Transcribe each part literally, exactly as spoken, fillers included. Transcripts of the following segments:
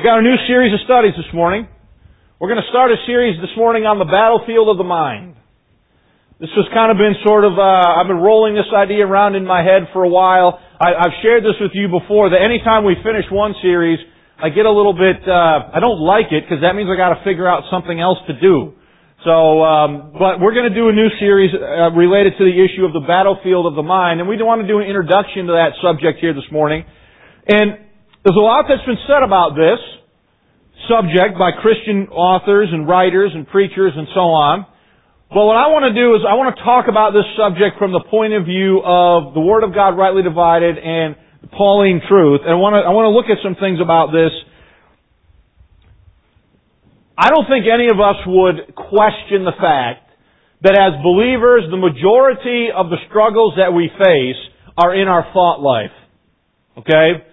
We've got a new series of studies this morning. We're going to start a series this morning on the battlefield of the mind. This has kind of been sort of, uh, I've been rolling this idea around in my head for a while. I, I've shared this with you before, that anytime we finish one series, I get a little bit, uh, I don't like it, because that means I got to figure out something else to do. So, um, but we're going to do a new series uh, related to the issue of the battlefield of the mind, and we want to do an introduction to that subject here this morning. And there's a lot that's been said about this subject by Christian authors and writers and preachers and so on. But what I want to do is I want to talk about this subject from the point of view of the Word of God rightly divided and Pauline truth. And I want to, I want to look at some things about this. I don't think any of us would question the fact that as believers, the majority of the struggles that we face are in our thought life. Okay?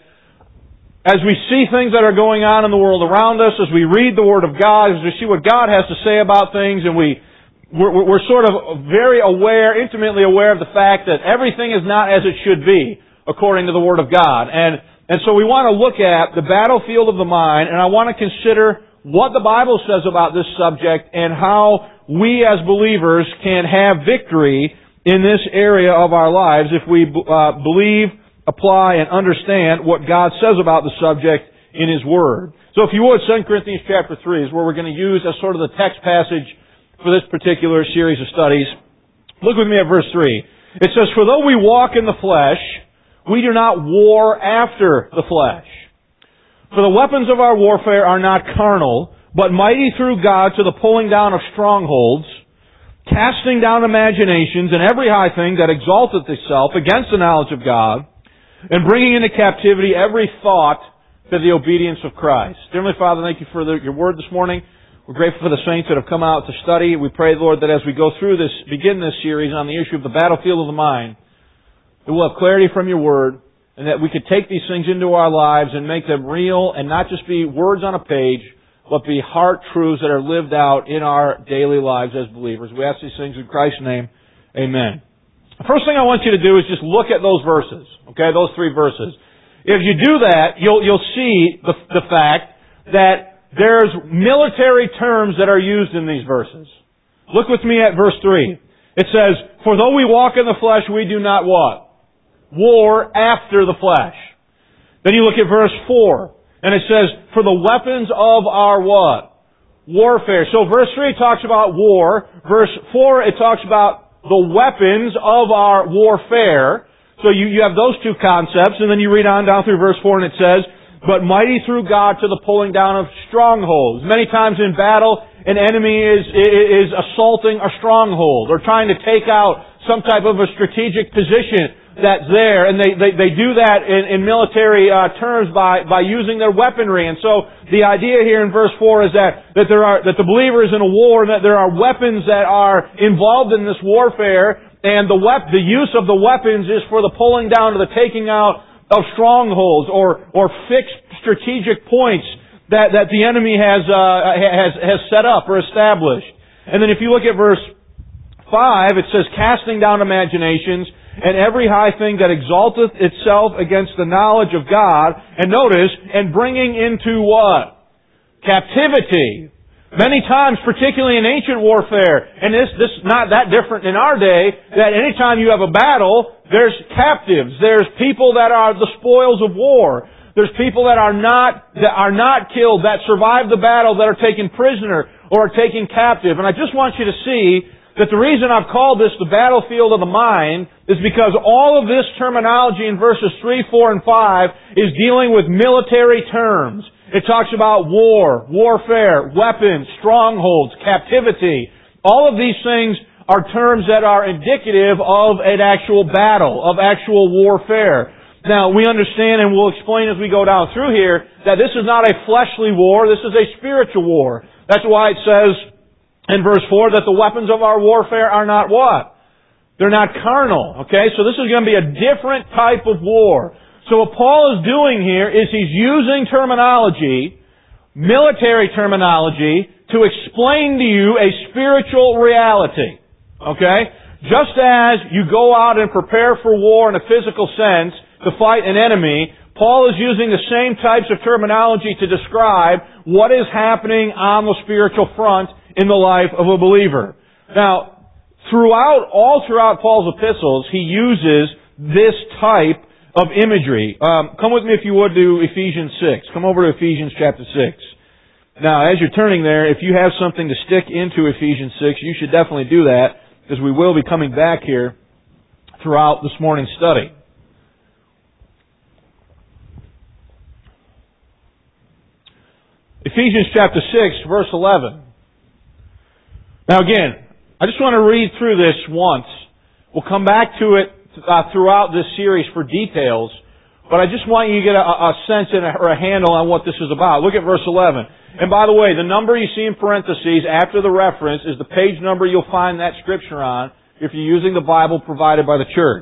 As we see things that are going on in the world around us, as we read the Word of God, as we see what God has to say about things, and we, we're, we're sort of very aware, intimately aware of the fact that everything is not as it should be, according to the Word of God. And, and so we want to look at the battlefield of the mind, and I want to consider what the Bible says about this subject and how we as believers can have victory in this area of our lives if we uh, believe, apply, and understand what God says about the subject in His Word. So if you would, Second Corinthians chapter three is where we're going to use as sort of the text passage for this particular series of studies. Look with me at verse three. It says, "For though we walk in the flesh, we do not war after the flesh. For the weapons of our warfare are not carnal, but mighty through God to the pulling down of strongholds, casting down imaginations and every high thing that exalteth itself against the knowledge of God, and bringing into captivity every thought to the obedience of Christ." Dear Heavenly Father, thank you for the, your word this morning. We're grateful for the saints that have come out to study. We pray, Lord, that as we go through this, begin this series on the issue of the battlefield of the mind, that we'll have clarity from your word, and that we could take these things into our lives and make them real and not just be words on a page, but be heart truths that are lived out in our daily lives as believers. We ask these things in Christ's name. Amen. The first thing I want you to do is just look at those verses. Okay, those three verses. If you do that, you'll, you'll see the, the fact that there's military terms that are used in these verses. Look with me at verse three. It says, "For though we walk in the flesh, we do not" what? War after the flesh. Then you look at verse four, and it says, "For the weapons of our" what? Warfare. So verse three talks about war. Verse four, it talks about the weapons of our warfare. So you, you have those two concepts, and then you read on down through verse four, and it says, "But mighty through God to the pulling down of strongholds." Many times in battle, an enemy is, is assaulting a stronghold, or trying to take out some type of a strategic position that's there, and they, they, they do that in, in military uh, terms by, by using their weaponry. And so the idea here in verse four is that, that there are, that the believer is in a war, and that there are weapons that are involved in this warfare, and the wep- the use of the weapons is for the pulling down or the taking out of strongholds or, or fixed strategic points that, that the enemy has, uh, has, has set up or established. And then if you look at verse five, it says, "Casting down imaginations and every high thing that exalteth itself against the knowledge of God," and notice, "and bringing into" what? Captivity. Many times, particularly in ancient warfare, and this this not that different in our day, that anytime you have a battle, there's captives. There's people that are the spoils of war. There's people that are not that are not killed, that survive the battle, that are taken prisoner or are taken captive. And I just want you to see that the reason I've called this the battlefield of the mind is because all of this terminology in verses three, four, and five is dealing with military terms. It talks about war, warfare, weapons, strongholds, captivity. All of these things are terms that are indicative of an actual battle, of actual warfare. Now, we understand, and we'll explain as we go down through here, that this is not a fleshly war, this is a spiritual war. That's why it says in verse four that the weapons of our warfare are not what? They're not carnal. Okay, so this is going to be a different type of war. So what Paul is doing here is he's using terminology, military terminology, to explain to you a spiritual reality. Okay? Just as you go out and prepare for war in a physical sense to fight an enemy, Paul is using the same types of terminology to describe what is happening on the spiritual front in the life of a believer. Now, throughout, all throughout Paul's epistles, he uses this type of imagery. Um, come with me, if you would, to Ephesians six. Come over to Ephesians chapter six. Now, as you're turning there, if you have something to stick into Ephesians six, you should definitely do that, because we will be coming back here throughout this morning's study. Ephesians chapter six, verse eleven. Now again, I just want to read through this once. We'll come back to it uh, throughout this series for details, but I just want you to get a, a sense and a, or a handle on what this is about. Look at verse eleven. And by the way, the number you see in parentheses after the reference is the page number you'll find that scripture on if you're using the Bible provided by the church.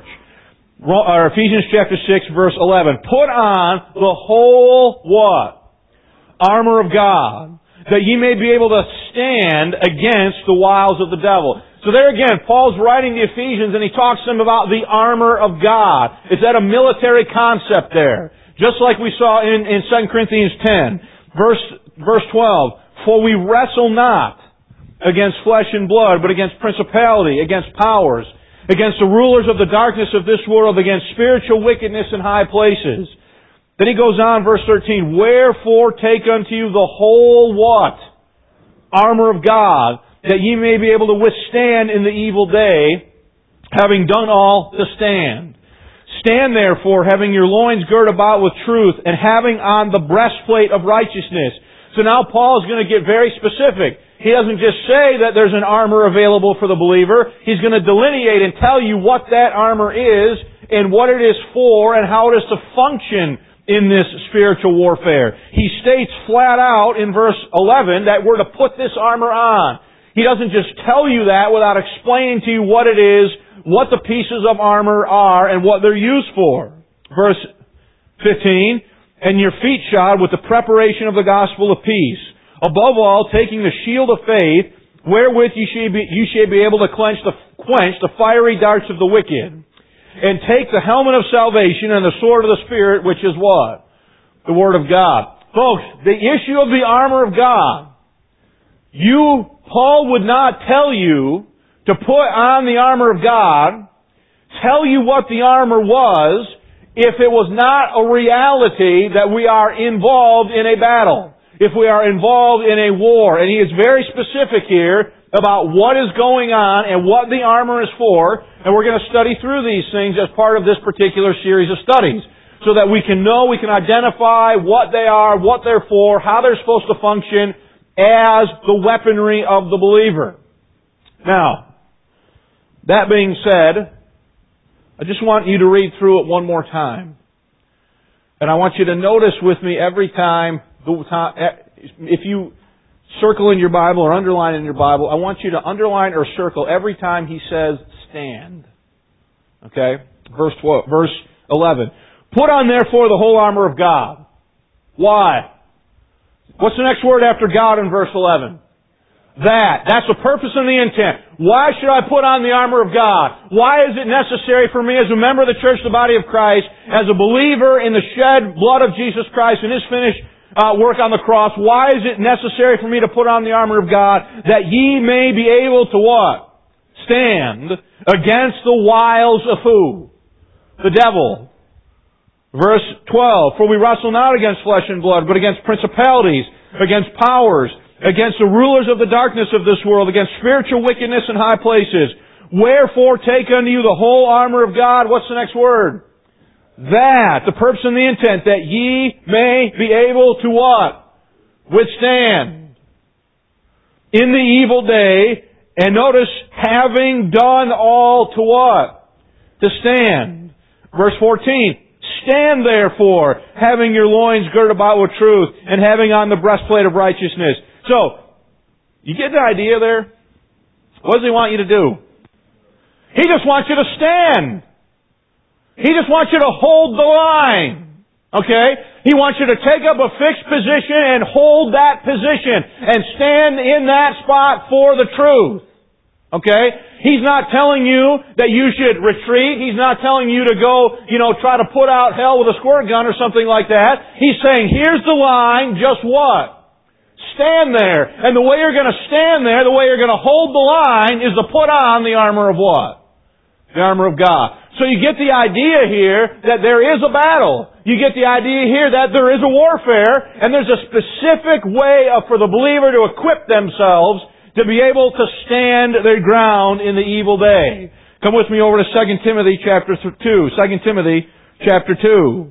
Or Ephesians chapter six, verse eleven. Put on the whole what? Armor of God, that ye may be able to stand against the wiles of the devil. So there again, Paul's writing the Ephesians and he talks to them about the armor of God. Is that a military concept there? Just like we saw in, in Second Corinthians ten, verse, verse twelve. For we wrestle not against flesh and blood, but against principality, against powers, against the rulers of the darkness of this world, against spiritual wickedness in high places. Then he goes on, verse thirteen, wherefore take unto you the whole what? Armor of God, that ye may be able to withstand in the evil day, having done all to stand. Stand therefore, having your loins girt about with truth, and having on the breastplate of righteousness. So now Paul is going to get very specific. He doesn't just say that there's an armor available for the believer. He's going to delineate and tell you what that armor is, and what it is for, and how it is to function in this spiritual warfare. He states flat out in verse eleven that we're to put this armor on. He doesn't just tell you that without explaining to you what it is, what the pieces of armor are, and what they're used for. Verse fifteen, and your feet shod with the preparation of the gospel of peace. Above all, taking the shield of faith, wherewith you shall be, you shall be able to quench the, quench the fiery darts of the wicked. And take the helmet of salvation and the sword of the Spirit, which is what? The Word of God. Folks, the issue of the armor of God, you, Paul would not tell you to put on the armor of God, tell you what the armor was, if it was not a reality that we are involved in a battle, if we are involved in a war. And he is very specific here about what is going on and what the armor is for, and we're going to study through these things as part of this particular series of studies, so that we can know, we can identify what they are, what they're for, how they're supposed to function as the weaponry of the believer. Now, that being said, I just want you to read through it one more time. And I want you to notice with me every time, if you circle in your Bible or underline in your Bible, I want you to underline or circle every time he says stand. Okay? Verse twelve, verse eleven. Put on therefore the whole armor of God. Why? What's the next word after God in verse eleven? That. That's the purpose and the intent. Why should I put on the armor of God? Why is it necessary for me as a member of the church, the body of Christ, as a believer in the shed blood of Jesus Christ and His finished uh, work on the cross, why is it necessary for me to put on the armor of God? That ye may be able to what? Stand against the wiles of who? The devil. Verse twelve, for we wrestle not against flesh and blood, but against principalities, against powers, against the rulers of the darkness of this world, against spiritual wickedness in high places. Wherefore take unto you the whole armor of God. What's the next word? That, the purpose and the intent, that ye may be able to what? Withstand in the evil day. And notice, having done all to what? To stand. Verse fourteen, stand therefore, having your loins girt about with truth, and having on the breastplate of righteousness. So, you get the idea there? What does He want you to do? He just wants you to stand. He just wants you to hold the line. Okay? He wants you to take up a fixed position and hold that position and stand in that spot for the truth. Okay? He's not telling you that you should retreat. He's not telling you to go, you know, try to put out hell with a squirt gun or something like that. He's saying, here's the line, just what? Stand there. And the way you're going to stand there, the way you're going to hold the line, is to put on the armor of what? The armor of God. So you get the idea here that there is a battle. You get the idea here that there is a warfare, and there's a specific way for the believer to equip themselves to be able to stand their ground in the evil day. Come with me over to Second Timothy chapter two. Second Timothy chapter two.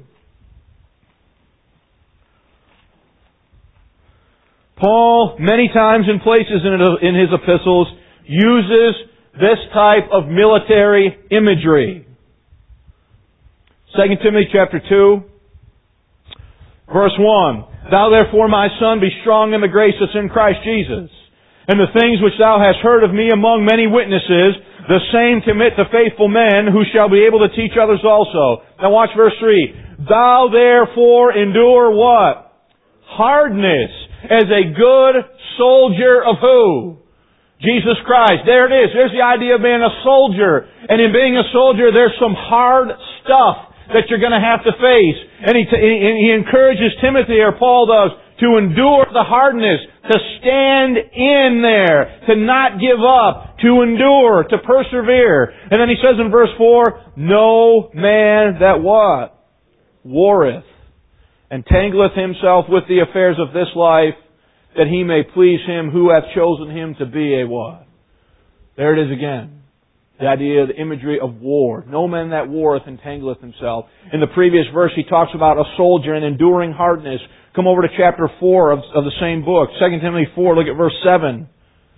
Paul, many times in places in his epistles, uses this type of military imagery. Second Timothy chapter two, verse one. Thou therefore, my son, be strong in the grace that's in Christ Jesus. And the things which thou hast heard of me among many witnesses, the same commit to faithful men who shall be able to teach others also. Now watch verse three. Thou therefore endure what? Hardness as a good soldier of who? Jesus Christ. There it is. There's the idea of being a soldier. And in being a soldier, there's some hard stuff that you're going to have to face. And he, t- he encourages Timothy, or Paul does, to endure the hardness, to stand in there, to not give up, to endure, to persevere. And then he says in verse four, no man that what? Warreth, and tangleth himself with the affairs of this life, that he may please him who hath chosen him to be a what? There it is again. The idea, the imagery of war. No man that warreth entangleth himself. In the previous verse, he talks about a soldier and enduring hardness. Come over to chapter four of, of the same book. Second Timothy four, look at verse seven.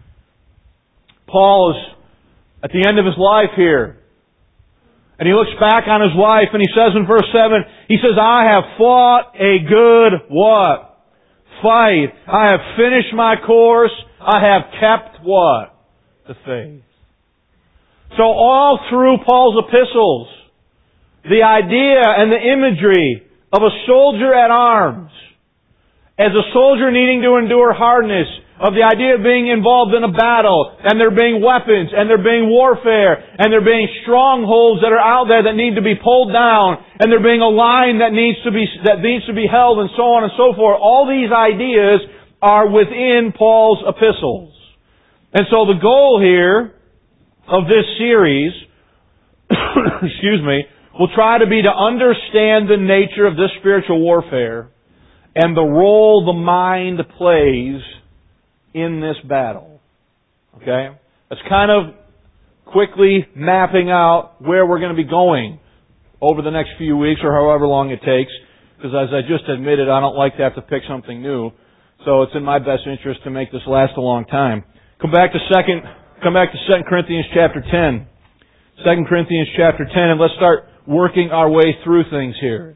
Paul is at the end of his life here. And he looks back on his life and he says in verse seven, he says, I have fought a good what? Fight. I have finished my course. I have kept what? The faith. So all through Paul's epistles, the idea and the imagery of a soldier at arms, as a soldier needing to endure hardness, of the idea of being involved in a battle, and there being weapons, and there being warfare, and there being strongholds that are out there that need to be pulled down, and there being a line that needs to be that needs to be held, and so on and so forth. All these ideas are within Paul's epistles. And so the goal here of this series, excuse me, will try to be to understand the nature of this spiritual warfare and the role the mind plays in this battle. Okay? That's kind of quickly mapping out where we're going to be going over the next few weeks or however long it takes. Because as I just admitted, I don't like to have to pick something new. So it's in my best interest to make this last a long time. Come back to second, come back to Second Corinthians chapter ten. Second Corinthians chapter ten, and let's start working our way through things here.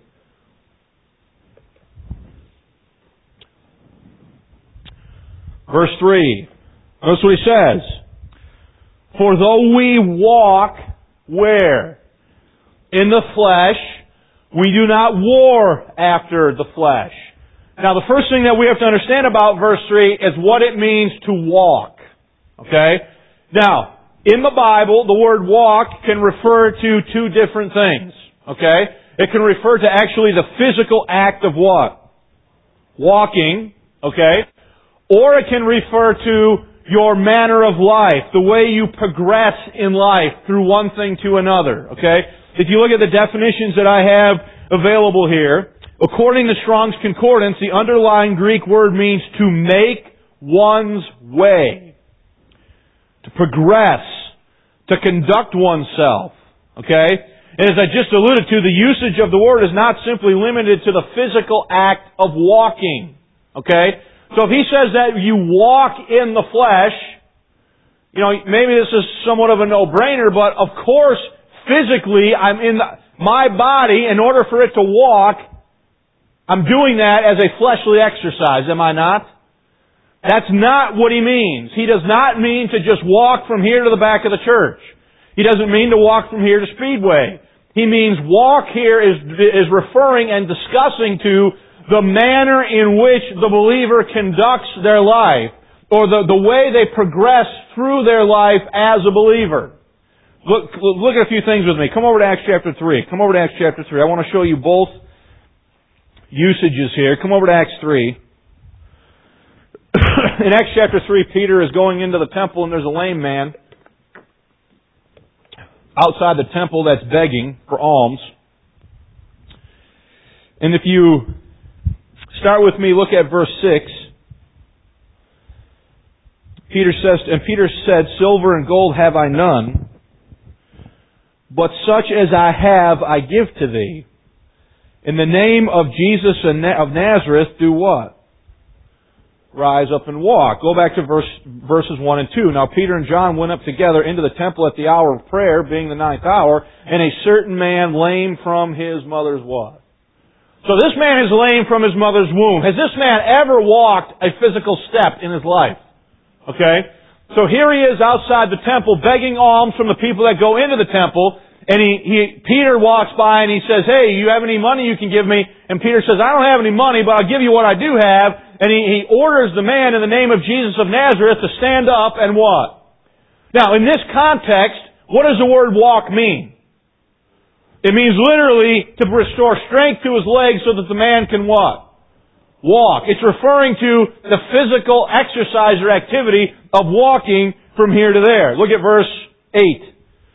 Verse three. Notice what he says. For though we walk, where? In the flesh, we do not war after the flesh. Now the first thing that we have to understand about verse three is what it means to walk. Okay? Now, in the Bible, the word walk can refer to two different things. Okay? It can refer to actually the physical act of what? Walking. Okay? Or it can refer to your manner of life, the way you progress in life through one thing to another. Okay? If you look at the definitions that I have available here, according to Strong's Concordance, the underlying Greek word means to make one's way, to progress, to conduct oneself. Okay? And as I just alluded to, the usage of the word is not simply limited to the physical act of walking. Okay? So if he says that you walk in the flesh, you know, maybe this is somewhat of a no-brainer, but of course, physically, I'm in the, my body, in order for it to walk, I'm doing that as a fleshly exercise, am I not? That's not what he means. He does not mean to just walk from here to the back of the church. He doesn't mean to walk from here to Speedway. He means walk here is, is referring and discussing to the manner in which the believer conducts their life, or the, the way they progress through their life as a believer. Look, look at a few things with me. Come over to Acts chapter three. Come over to Acts chapter three. I want to show you both usages here. Come over to Acts three. In Acts chapter three, Peter is going into the temple and there's a lame man outside the temple that's begging for alms. And if you start with me, look at verse six. Peter says, and Peter said, "Silver and gold have I none, but such as I have I give to thee. In the name of Jesus of Nazareth, do what? Rise up and walk." Go back to verse, verses one and two. "Now Peter and John went up together into the temple at the hour of prayer, being the ninth hour, and a certain man lame from his mother's what?" So this man is lame from his mother's womb. Has this man ever walked a physical step in his life? Okay? So here he is outside the temple begging alms from the people that go into the temple, and he, he Peter walks by and he says, "Hey, you have any money you can give me?" And Peter says, "I don't have any money, but I'll give you what I do have." And he, he orders the man in the name of Jesus of Nazareth to stand up and what? Now, in this context, what does the word walk mean? It means literally to restore strength to his legs so that the man can what? Walk. It's referring to the physical exercise or activity of walking from here to there. Look at verse eight.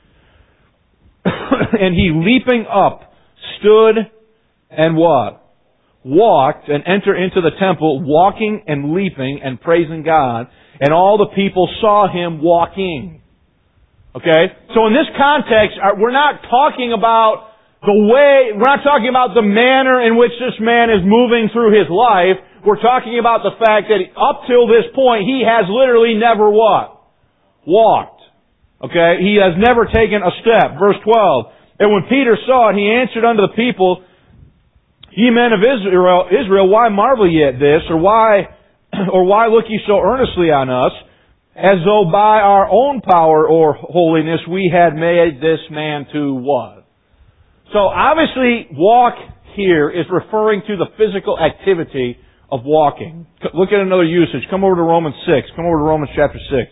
"And he leaping up stood and what? Walked and entered into the temple, walking and leaping and praising God. And all the people saw him walking." Okay? So in this context, we're not talking about the way, we're not talking about the manner in which this man is moving through his life. We're talking about the fact that up till this point, he has literally never what? Walked. Okay? He has never taken a step. Verse twelve. "And when Peter saw it, he answered unto the people, Ye men of Israel, Israel, why marvel ye at this? Or why, or why look ye so earnestly on us, as though by our own power or holiness we had made this man to what?" So obviously, walk here is referring to the physical activity of walking. Look at another usage. Come over to Romans six. Come over to Romans chapter six.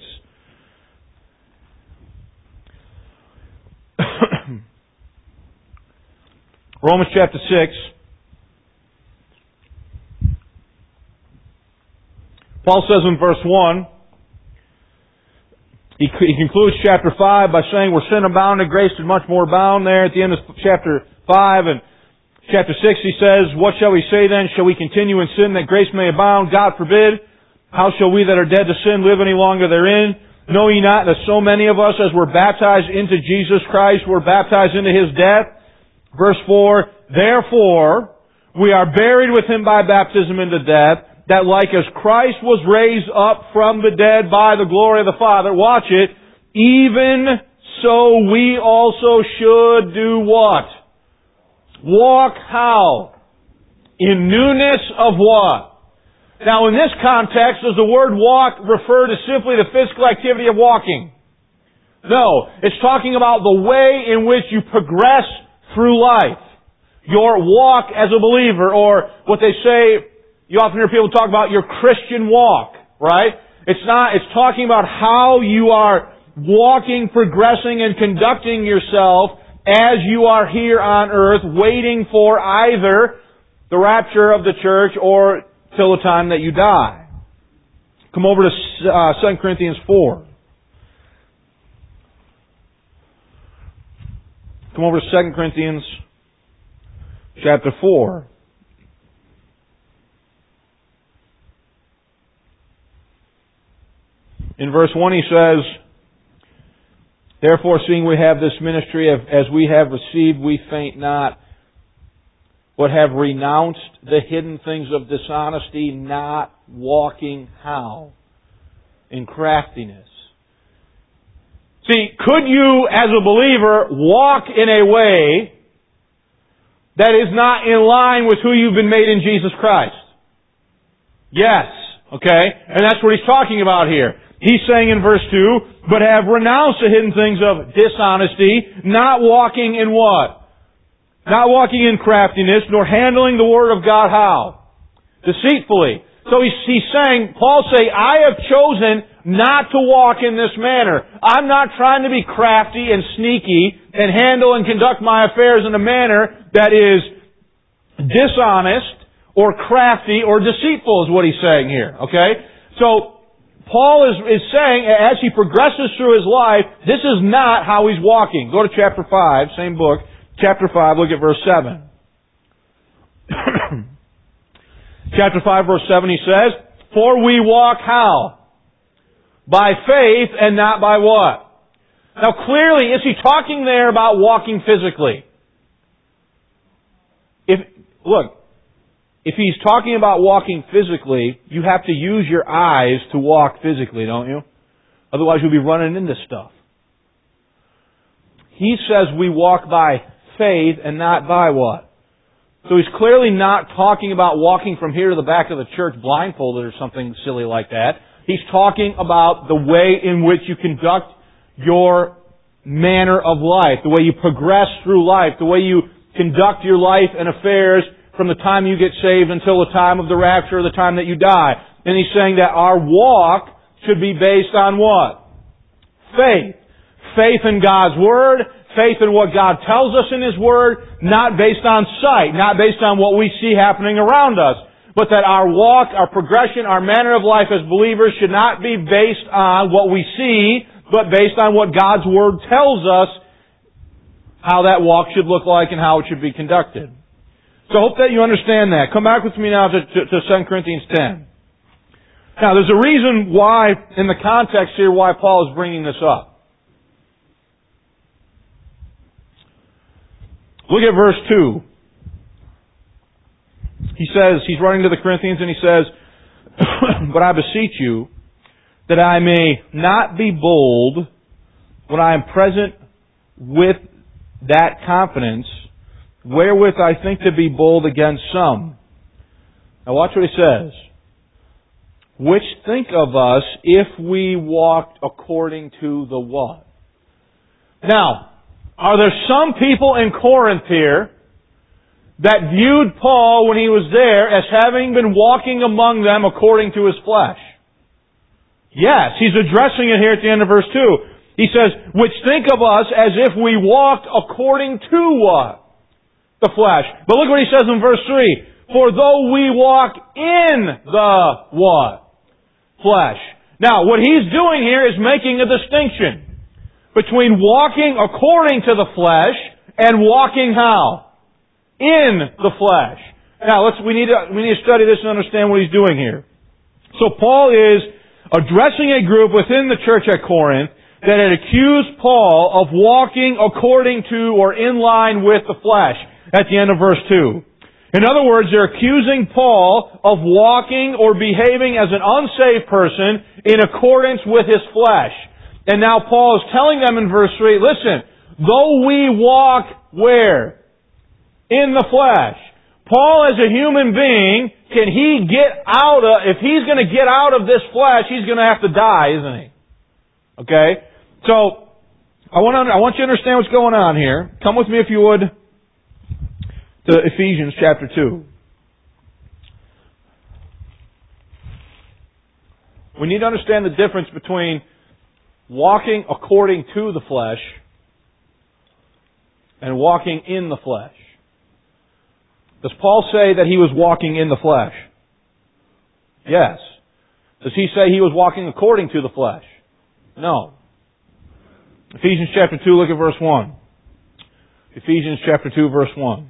Romans chapter six. Paul says in verse one, he, he concludes chapter five by saying, "Where sin abounded, grace did much more abound." There at the end of chapter five, and chapter six he says, "What shall we say then? Shall we continue in sin that grace may abound? God forbid. How shall we that are dead to sin live any longer therein? Know ye not that so many of us as were baptized into Jesus Christ were baptized into His death?" Verse four, "Therefore we are buried with Him by baptism into death, that like as Christ was raised up from the dead by the glory of the Father," watch it, "even so we also should do what? Walk how? In newness of what?" Now in this context, does the word walk refer to simply the physical activity of walking? No. It's talking about the way in which you progress through life. Your walk as a believer, or what they say, you often hear people talk about your Christian walk, right? It's not, it's talking about how you are walking, progressing, and conducting yourself as you are here on earth, waiting for either the rapture of the church or till the time that you die. Come over to uh, Second Corinthians four. Come over to Second Corinthians chapter four. In verse one he says, "Therefore, seeing we have this ministry as we have received, we faint not, but have renounced the hidden things of dishonesty, not walking how? In craftiness." See, could you as a believer walk in a way that is not in line with who you've been made in Jesus Christ? Yes. Okay? And that's what he's talking about here. He's saying in verse two, "But have renounced the hidden things of dishonesty, not walking in what? Not walking in craftiness, nor handling the word of God how? Deceitfully." So he's, he's saying, Paul's saying, I have chosen not to walk in this manner. I'm not trying to be crafty and sneaky and handle and conduct my affairs in a manner that is dishonest or crafty or deceitful is what he's saying here. Okay? So, Paul is, is saying, as he progresses through his life, this is not how he's walking. Go to chapter five, same book. Chapter five, look at verse seven. Chapter five, verse seven, he says, For we walk how? By faith and not by what? Now clearly, is he talking there about walking physically? If, look, if he's talking about walking physically, you have to use your eyes to walk physically, don't you? Otherwise you'll be running into stuff. He says we walk by faith and not by what? So he's clearly not talking about walking from here to the back of the church blindfolded or something silly like that. He's talking about the way in which you conduct your manner of life, the way you progress through life, the way you conduct your life and affairs from the time you get saved until the time of the rapture or the time that you die. And he's saying that our walk should be based on what? Faith. Faith in God's Word, faith in what God tells us in His Word, not based on sight, not based on what we see happening around us, but that our walk, our progression, our manner of life as believers should not be based on what we see, but based on what God's Word tells us how that walk should look like and how it should be conducted. So I hope that you understand that. Come back with me now to, to, to Second Corinthians ten. Now there's a reason why, in the context here, why Paul is bringing this up. Look at verse two. He says, he's writing to the Corinthians and he says, But I beseech you that I may not be bold when I am present with that confidence wherewith I think to be bold against some. Now watch what he says. Which think of us if we walked according to the what? Now, are there some people in Corinth here that viewed Paul when he was there as having been walking among them according to his flesh? Yes, he's addressing it here at the end of verse two. He says, which think of us as if we walked according to what? The flesh. But look what he says in verse three. For though we walk in the what? Flesh. Now, what he's doing here is making a distinction between walking according to the flesh and walking how? In the flesh. Now, let's, we need to, we need to study this and understand what he's doing here. So Paul is addressing a group within the church at Corinth that had accused Paul of walking according to or in line with the flesh at the end of verse two. In other words, they're accusing Paul of walking or behaving as an unsaved person in accordance with his flesh. And now Paul is telling them in verse three, listen, though we walk where? In the flesh. Paul as a human being, can he get out of, if he's going to get out of this flesh, he's going to have to die, isn't he? Okay? So, I want to, I want you to understand what's going on here. Come with me if you would to Ephesians chapter two. We need to understand the difference between walking according to the flesh and walking in the flesh. Does Paul say that he was walking in the flesh? Yes. Does he say he was walking according to the flesh? No. Ephesians chapter two, look at verse one. Ephesians chapter two, verse one.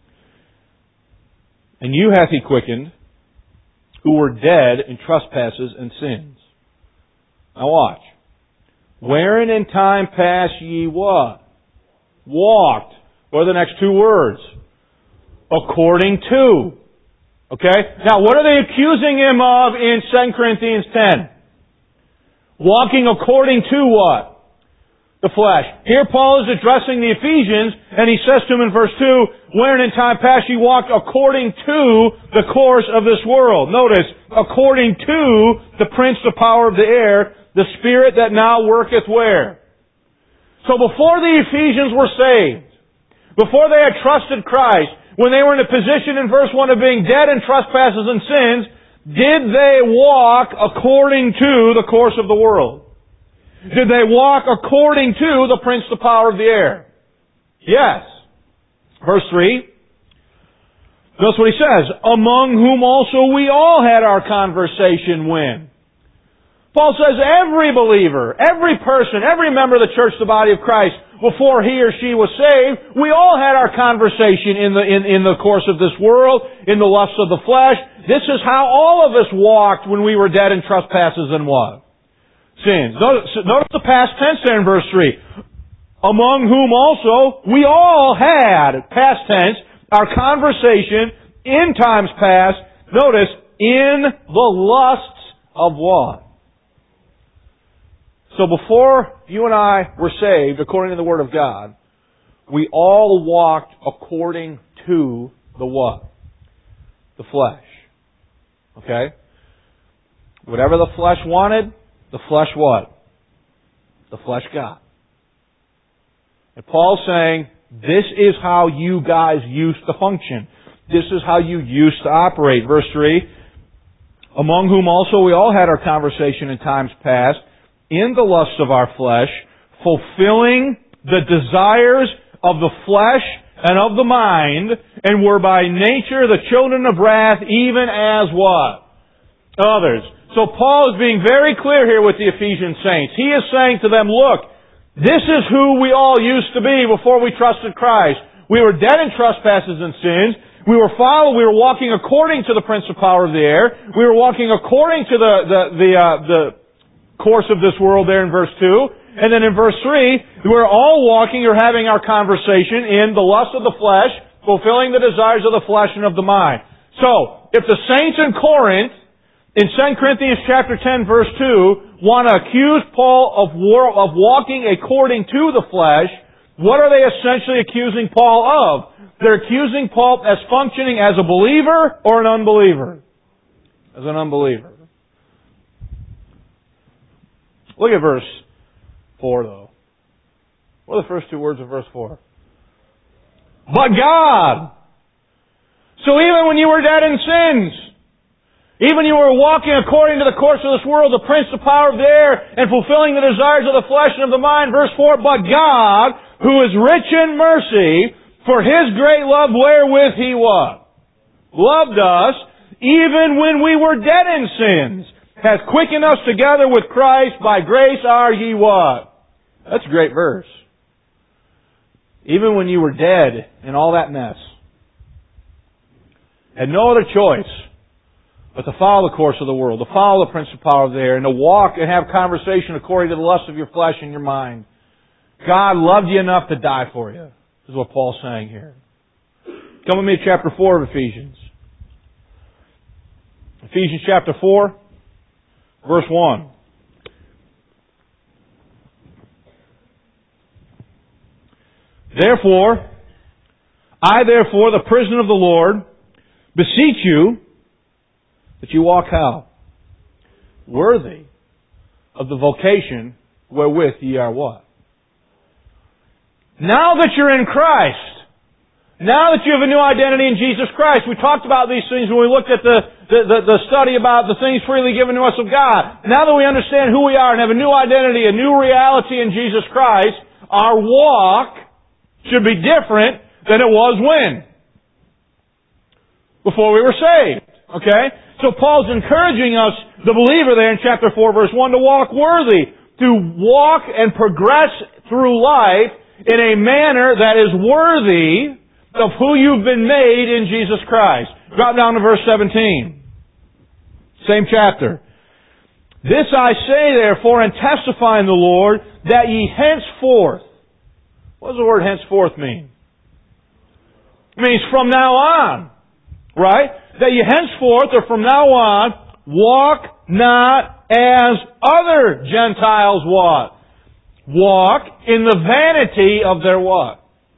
And you hath he quickened, who were dead in trespasses and sins. Now watch. Wherein in time past ye what? Walked. What are the next two words? According to. Okay? Now what are they accusing him of in Second Corinthians ten? Walking according to what? The flesh. Here Paul is addressing the Ephesians, and he says to them in verse two, wherein in time past ye walked according to the course of this world. Notice, according to the prince, the power of the air, the spirit that now worketh where? So before the Ephesians were saved, before they had trusted Christ, when they were in a position in verse one of being dead in trespasses and sins, Did they walk according to the course of the world? Did they walk according to the prince, the power of the air? Yes. Verse three. Notice what he says. Among whom also we all had our conversation when? Paul says every believer, every person, every member of the church, the body of Christ, before he or she was saved, we all had our conversation in the, in, in the course of this world, in the lusts of the flesh. This is how all of us walked when we were dead in trespasses and what? Sins. Notice, notice the past tense there in verse three. Among whom also we all had, past tense, our conversation in times past, notice, in the lusts of what? So before you and I were saved, according to the Word of God, we all walked according to the what? The flesh. Okay? Whatever the flesh wanted, the flesh what? The flesh got. And Paul's saying, this is how you guys used to function. This is how you used to operate. Verse three, among whom also we all had our conversation in times past, in the lusts of our flesh, fulfilling the desires of the flesh and of the mind, and were by nature the children of wrath, even as what? Others. So Paul is being very clear here with the Ephesian saints. He is saying to them, look, this is who we all used to be before we trusted Christ. We were dead in trespasses and sins. We were followed, we were walking according to the prince of power of the air. We were walking according to the, the, the, uh, the course of this world there in verse two. And then in verse three, we're all walking or having our conversation in the lust of the flesh, fulfilling the desires of the flesh and of the mind. So, if the saints in Corinth, in Second Corinthians chapter ten verse two, want to accuse Paul of, war, of walking according to the flesh, what are they essentially accusing Paul of? They're accusing Paul as functioning as a believer or an unbeliever? As an unbeliever. Look at verse four, though. What are the first two words of verse four? But God! So even when you were dead in sins, even you were walking according to the course of this world, the prince, the power of the air, and fulfilling the desires of the flesh and of the mind, verse four, but God, who is rich in mercy, for His great love wherewith He what? Loved us, even when we were dead in sins, hath quickened us together with Christ, by grace are ye what? That's a great verse. Even when you were dead in all that mess, had no other choice but to follow the course of the world, to follow the prince of power of the air, and to walk and have conversation according to the lust of your flesh and your mind. God loved you enough to die for you. This is what Paul's saying here. Come with me to chapter four of Ephesians. Ephesians chapter four. Verse one. Therefore, I therefore, the prisoner of the Lord, beseech you that you walk how? Worthy of the vocation wherewith ye are what? Now that you're in Christ, now that you have a new identity in Jesus Christ, we talked about these things when we looked at the, the, the, the study about the things freely given to us of God. Now that we understand who we are and have a new identity, a new reality in Jesus Christ, our walk should be different than it was when? Before we were saved. Okay? So Paul's encouraging us, the believer there in chapter four verse one, to walk worthy. To walk and progress through life in a manner that is worthy of who you've been made in Jesus Christ. Drop down to verse seventeen. Same chapter. This I say therefore and testify in the Lord that ye henceforth. What does the word henceforth mean? It means from now on. Right? That ye henceforth or from now on walk not as other Gentiles what? Walk in the vanity of their what?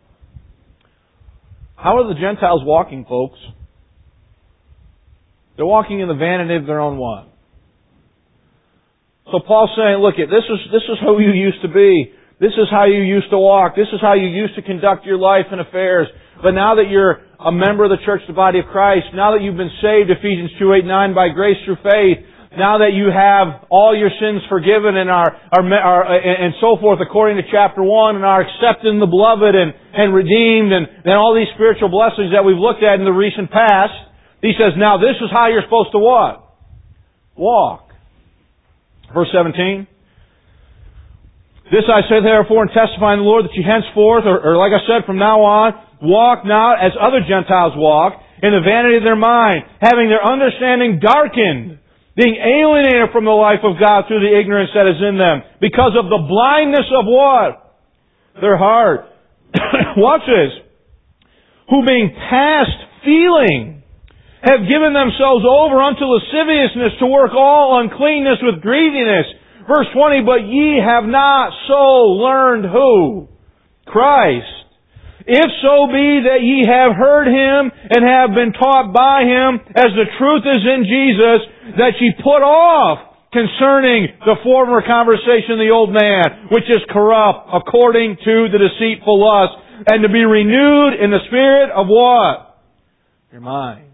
How are the Gentiles walking, folks? They're walking in the vanity of their own what? So Paul's saying, look, this is, this is who you used to be. This is how you used to walk. This is how you used to conduct your life and affairs. But now that you're a member of the church, the body of Christ, now that you've been saved, Ephesians two, eight, nine, by grace through faith, now that you have all your sins forgiven and are, are, are and so forth according to chapter one, and are accepted in the beloved and, and redeemed and, and all these spiritual blessings that we've looked at in the recent past, he says, now this is how you're supposed to what? Walk. Verse seventeen. This I say therefore and testify in the Lord that you henceforth, or, or like I said, from now on, walk not as other Gentiles walk, in the vanity of their mind, having their understanding darkened, being alienated from the life of God through the ignorance that is in them, because of the blindness of what? Their heart. Watch this. Who being past feeling, have given themselves over unto lasciviousness to work all uncleanness with greediness. Verse twenty, but ye have not so learned who? Christ. If so be that ye have heard Him and have been taught by Him, as the truth is in Jesus, that ye put off concerning the former conversation of the old man, which is corrupt according to the deceitful lust, and to be renewed in the spirit of what? Your mind.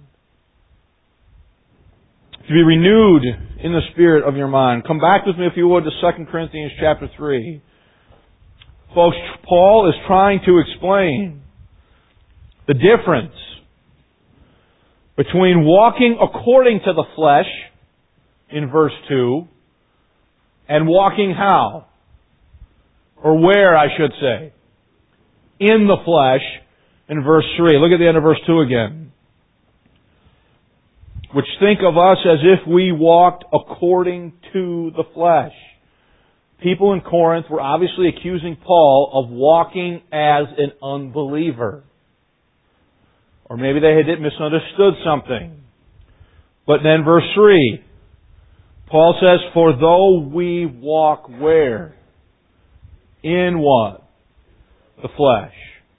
To be renewed in the spirit of your mind. Come back with me, if you would, to Second Corinthians chapter three. Folks, Paul is trying to explain the difference between walking according to the flesh in verse two and walking how? Or where, I should say. In the flesh in verse three. Look at the end of verse two again. Which think of us as if we walked according to the flesh. People in Corinth were obviously accusing Paul of walking as an unbeliever. Or maybe they had misunderstood something. But then verse three, Paul says, for though we walk where? In what? The flesh.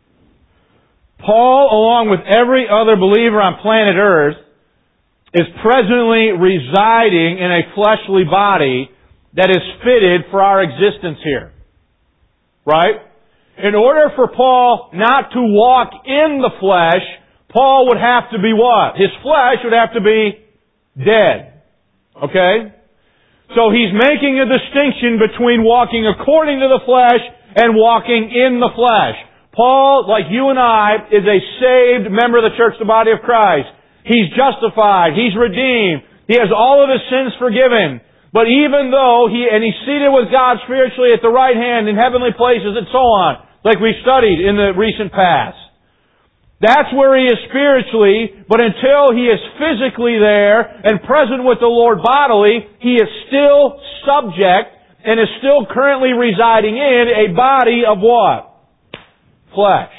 Paul, along with every other believer on planet Earth, is presently residing in a fleshly body that is fitted for our existence here. Right? In order for Paul not to walk in the flesh, Paul would have to be what? His flesh would have to be dead. Okay? So he's making a distinction between walking according to the flesh and walking in the flesh. Paul, like you and I, is a saved member of the church, the body of Christ. He's justified. He's redeemed. He has all of his sins forgiven. But even though he, and he's seated with God spiritually at the right hand in heavenly places and so on, like we studied in the recent past. That's where he is spiritually, but until he is physically there and present with the Lord bodily, he is still subject and is still currently residing in a body of what? Flesh.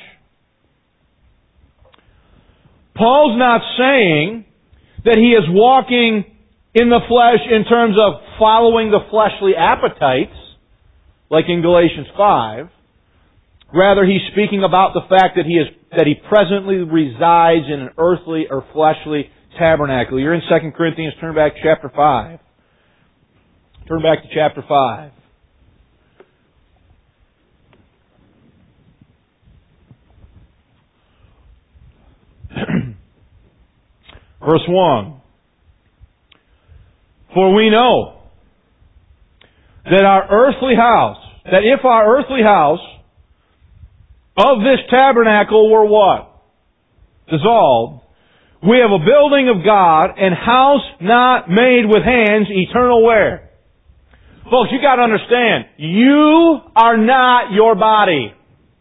Paul's not saying that he is walking in the flesh in terms of following the fleshly appetites, like in Galatians five. Rather, he's speaking about the fact that he is that he presently resides in an earthly or fleshly tabernacle. You're in Second Corinthians, turn back to chapter five. Turn back to chapter five. Verse one. For we know that our earthly house, that if our earthly house of this tabernacle were what? Dissolved. We have a building of God, and house not made with hands, eternal where? Folks, you got to understand, you are not your body.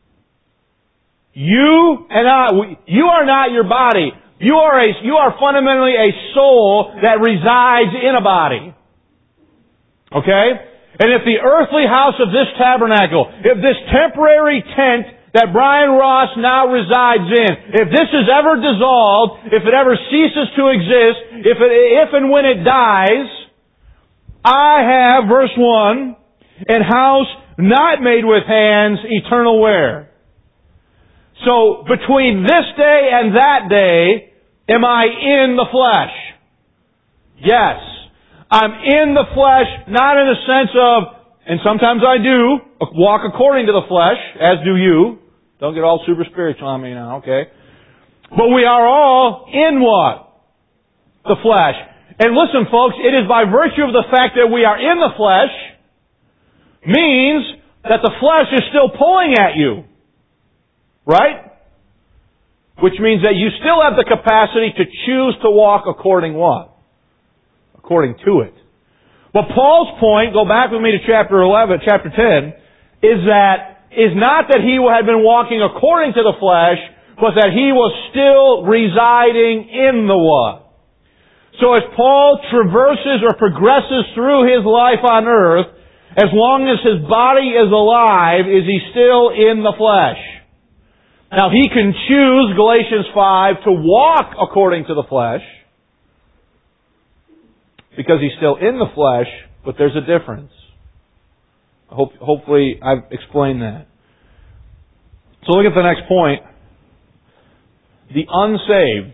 You and I, you are not your body. You are a, you are fundamentally a soul that resides in a body. Okay? And if the earthly house of this tabernacle, if this temporary tent that Brian Ross now resides in, if this is ever dissolved, if it ever ceases to exist, if it, if and when it dies, I have, verse one, an house not made with hands, eternal where? So, between this day and that day, am I in the flesh? Yes. I'm in the flesh, not in the sense of And sometimes I do walk according to the flesh, as do you. Don't get all super spiritual on me now, okay? But we are all in what? The flesh. And listen, folks, it is by virtue of the fact that we are in the flesh, means that the flesh is still pulling at you. Right? Which means that you still have the capacity to choose to walk according what? According to it. But Paul's point, go back with me to chapter eleven, chapter ten, is that, is not that he had been walking according to the flesh, but that he was still residing in the what? So as Paul traverses or progresses through his life on earth, as long as his body is alive, is he still in the flesh? Now he can choose, Galatians five, to walk according to the flesh, because he's still in the flesh, but there's a difference. Hope, hopefully I've explained that. So look at the next point. The unsaved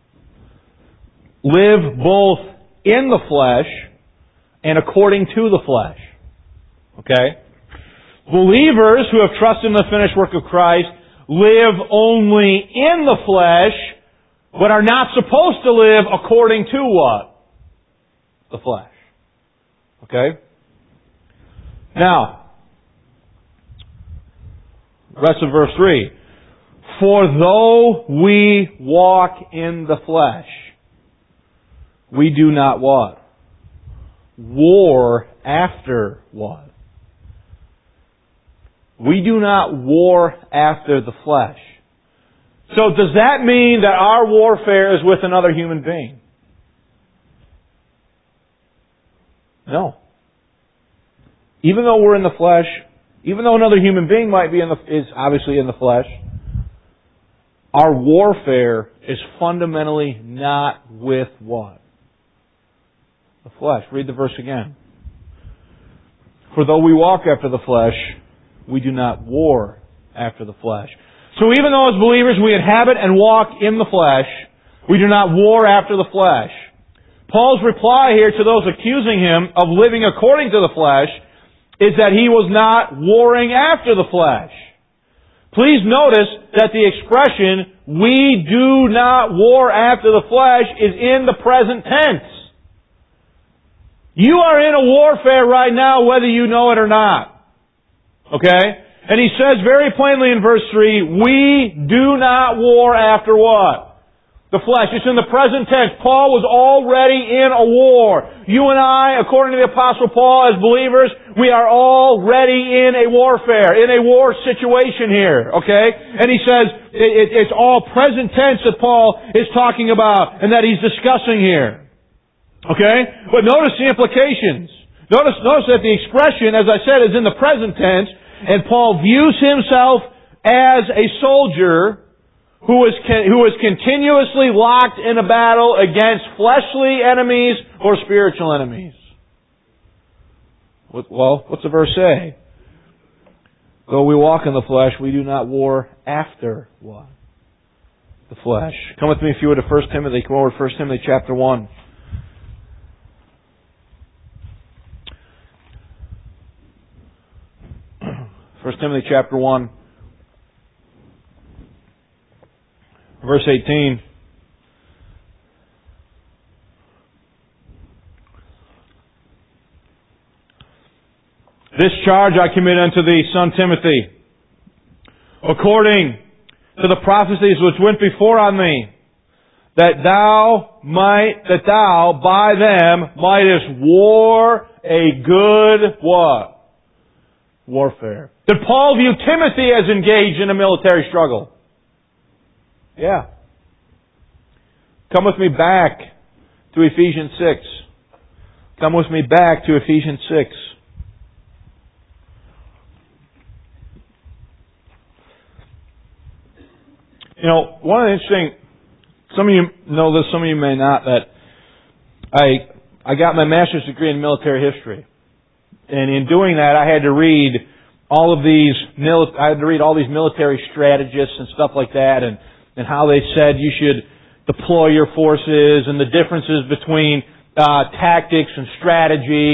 live both in the flesh and according to the flesh. Okay? Believers who have trusted in the finished work of Christ live only in the flesh, but are not supposed to live according to what? The flesh. Okay? Now, rest of verse three. For though we walk in the flesh, we do not what? War after what? We do not war after the flesh. So does that mean that our warfare is with another human being? No. Even though we're in the flesh, even though another human being might be in the, is obviously in the flesh, our warfare is fundamentally not with what? The flesh. Read the verse again. For though we walk after the flesh, we do not war after the flesh. So even though as believers we inhabit and walk in the flesh, we do not war after the flesh. Paul's reply here to those accusing him of living according to the flesh is that he was not warring after the flesh. Please notice that the expression, we do not war after the flesh, is in the present tense. You are in a warfare right now whether you know it or not. Okay? And he says very plainly in verse three, we do not war after what? The flesh. It's in the present tense. Paul was already in a war. You and I, according to the Apostle Paul, as believers, we are already in a warfare, in a war situation here. Okay? And he says it, it, it's all present tense that Paul is talking about and that he's discussing here. Okay? But notice the implications. Notice, notice that the expression, as I said, is in the present tense, and Paul views himself as a soldier who is, who is continuously locked in a battle against fleshly enemies or spiritual enemies. Well, what's the verse say? Though we walk in the flesh, we do not war after what? The flesh. Come with me if you would to First Timothy. Come over to First Timothy chapter one. First Timothy chapter one. Verse eighteen. This charge I commit unto thee, son Timothy, according to the prophecies which went before on me, that thou might, that thou by them mightest war a good what? Warfare. Did Paul view Timothy as engaged in a military struggle? Yeah. Come with me back to Ephesians six. Come with me back to Ephesians six. You know, one of the interesting, some of you know this, some of you may not, that I I got my master's degree in military history. And in doing that, I had to read all of these, I had to read all these military strategists and stuff like that, and and how they said you should deploy your forces, and the differences between uh, tactics and strategy, and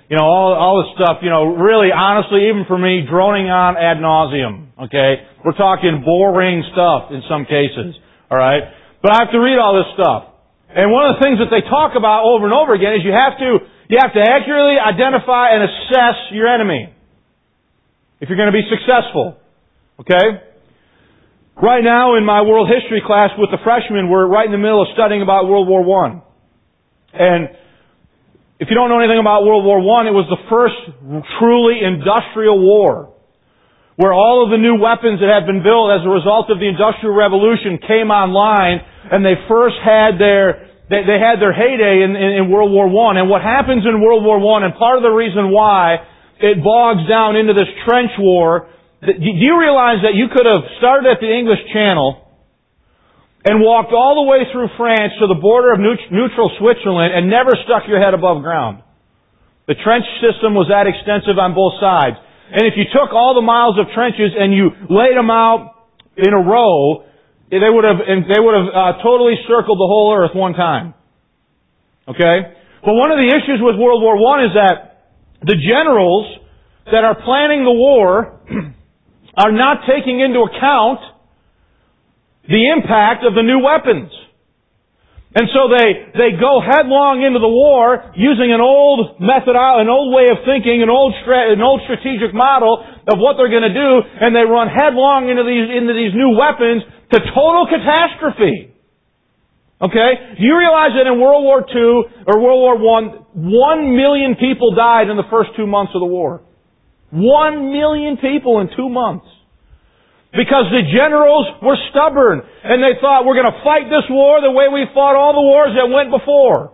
You know, all, all this stuff, you know, really, honestly, even for me, droning on ad nauseum. Okay? We're talking boring stuff in some cases. Alright? But I have to read all this stuff. And one of the things that they talk about over and over again is you have to, you have to accurately identify and assess your enemy. If you're going to be successful. Okay? Right now in my world history class with the freshmen, we're right in the middle of studying about World War One. And if you don't know anything about World War One, it was the first truly industrial war, where all of the new weapons that had been built as a result of the Industrial Revolution came online, and they first had their they, they had their heyday in, in, in World War One. And what happens in World War One, and part of the reason why it bogs down into this trench war, do you realize that you could have started at the English Channel and walked all the way through France to the border of neutral Switzerland and never stuck your head above ground? The trench system was that extensive on both sides. And if you took all the miles of trenches and you laid them out in a row, they would have, they would have uh, totally circled the whole earth one time. Okay? But one of the issues with World War One is that the generals that are planning the war are not taking into account the impact of the new weapons. And so they, they go headlong into the war using an old method, an old way of thinking, an old stra- an old strategic model of what they're going to do, and they run headlong into these, into these new weapons to total catastrophe. Okay? Do you realize that in World War Two, or World War One, one million people died in the first two months of the war? One million people in two months. Because the generals were stubborn, and they thought, we're going to fight this war the way we fought all the wars that went before.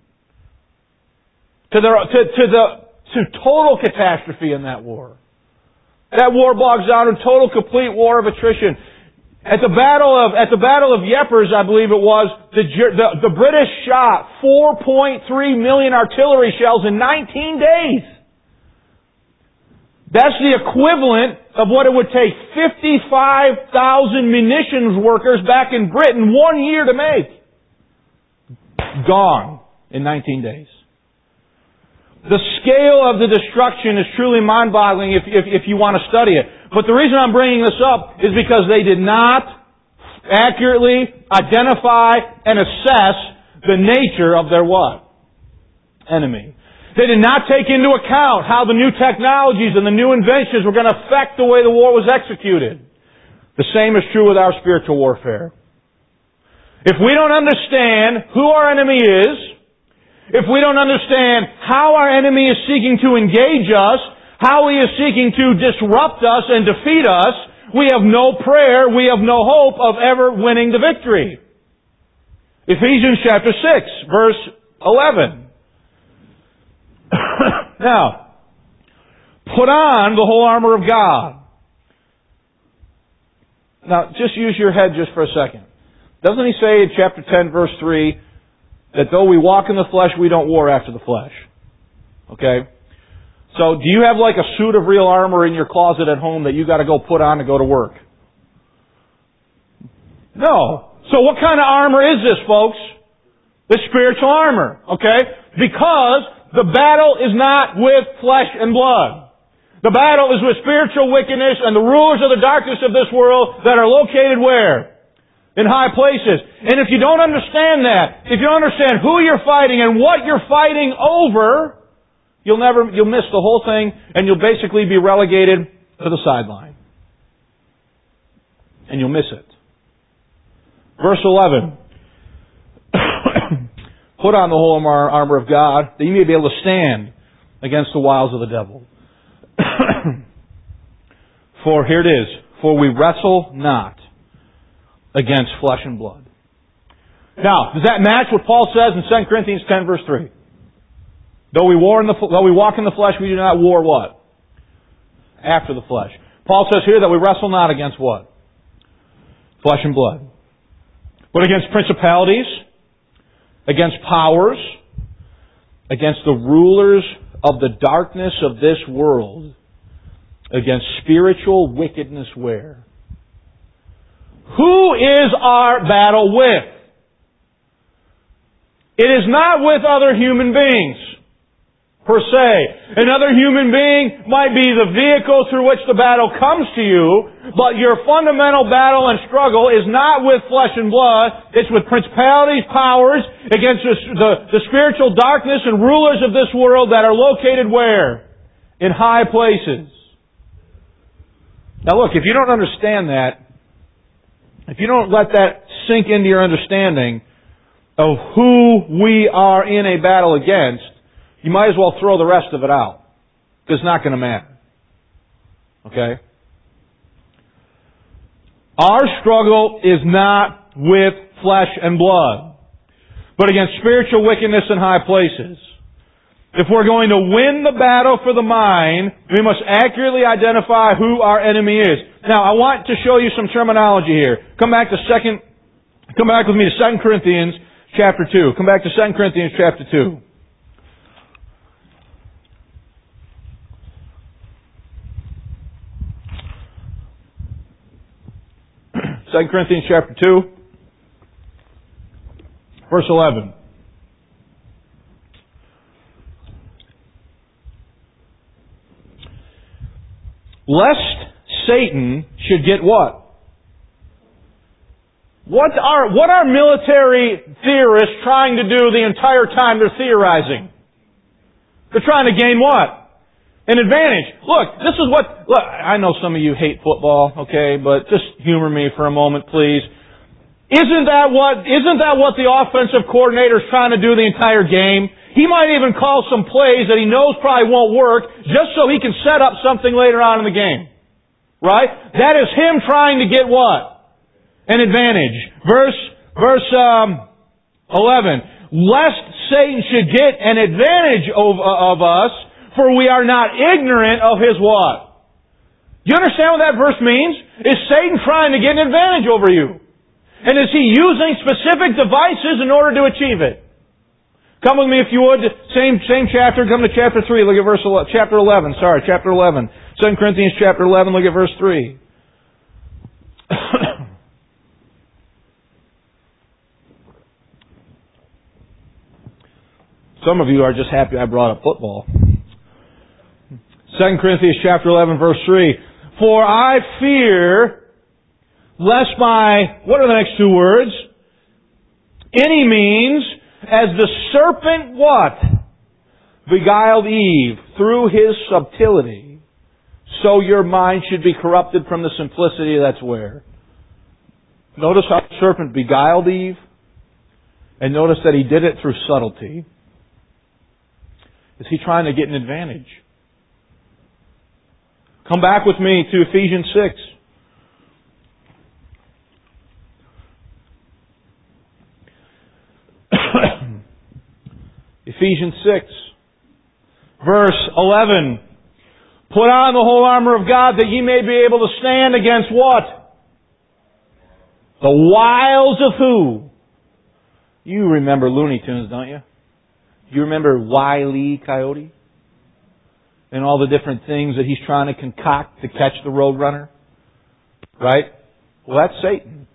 To the, to, to the, to total catastrophe in that war. That war bogs down in total, complete war of attrition. At the battle of, at the battle of Ypres, I believe it was, the, the, the British shot four point three million artillery shells in nineteen days. That's the equivalent of what it would take fifty-five thousand munitions workers back in Britain one year to make. Gone in nineteen days. The scale of the destruction is truly mind-boggling if, if, if you want to study it. But the reason I'm bringing this up is because they did not accurately identify and assess the nature of their what? Enemy. They did not take into account how the new technologies and the new inventions were going to affect the way the war was executed. The same is true with our spiritual warfare. If we don't understand who our enemy is, if we don't understand how our enemy is seeking to engage us, how he is seeking to disrupt us and defeat us, we have no prayer, we have no hope of ever winning the victory. Ephesians chapter six, verse eleven. Now, put on the whole armor of God. Now, just use your head just for a second. Doesn't he say in chapter ten, verse three, that though we walk in the flesh, we don't war after the flesh? Okay? So, do you have like a suit of real armor in your closet at home that you got to go put on to go to work? No. So what kind of armor is this, folks? The spiritual armor. Okay? Because the battle is not with flesh and blood. The battle is with spiritual wickedness and the rulers of the darkness of this world that are located where? In high places. And if you don't understand that, if you don't understand who you're fighting and what you're fighting over, you'll never, you'll miss the whole thing and you'll basically be relegated to the sideline. And you'll miss it. Verse eleven. Put on the whole armor of God, that you may be able to stand against the wiles of the devil. For here it is, for we wrestle not against flesh and blood. Now, does that match what Paul says in Second Corinthians ten, verse three? Though we war in the though we walk in the flesh, we do not war what? After the flesh. Paul says here that we wrestle not against what? Flesh and blood. But against principalities, against powers, against the rulers of the darkness of this world, against spiritual wickedness where? Who is our battle with? It is not with other human beings. per se. Another human being might be the vehicle through which the battle comes to you, but your fundamental battle and struggle is not with flesh and blood. It's with principalities, powers, against the, the, the spiritual darkness and rulers of this world that are located where? In high places. Now look, if you don't understand that, if you don't let that sink into your understanding of who we are in a battle against, you might as well throw the rest of it out. Because it's not going to matter. Okay? Our struggle is not with flesh and blood, but against spiritual wickedness in high places. If we're going to win the battle for the mind, we must accurately identify who our enemy is. Now, I want to show you some terminology here. Come back to second, come back with me to Second Corinthians chapter two. Come back to Second Corinthians chapter two. Second Corinthians chapter two, verse eleven. Lest Satan should get what? What are, what are military theorists trying to do the entire time they're theorizing? They're trying to gain what? An advantage. Look, this is what, look, I know some of you hate football, okay, but just humor me for a moment, please. Isn't that what, isn't that what the offensive coordinator is trying to do the entire game? He might even call some plays that he knows probably won't work just so he can set up something later on in the game. Right? That is him trying to get what? An advantage. Verse, verse, um, eleven. Lest Satan should get an advantage of, of us, for we are not ignorant of his what? Do you understand what that verse means? Is Satan trying to get an advantage over you? And is he using specific devices in order to achieve it? Come with me if you would. Same, same chapter. Come to chapter three. Look at verse eleven. Chapter eleven. Sorry, chapter eleven. Second Corinthians chapter eleven. Look at verse three. Some of you are just happy I brought up football. Second Corinthians chapter eleven, verse three. For I fear lest my, what are the next two words? Any means, as the serpent what? Beguiled Eve through his subtlety, so your mind should be corrupted from the simplicity that's where. Notice how the serpent beguiled Eve, and notice that he did it through subtlety. Is he trying to get an advantage? Come back with me to Ephesians six. Ephesians six, verse eleven. Put on the whole armor of God that ye may be able to stand against what? The wiles of who? You remember Looney Tunes, don't you? Do you remember Wile E. Coyote? And all the different things that he's trying to concoct to catch the Roadrunner? Right? Well, that's Satan.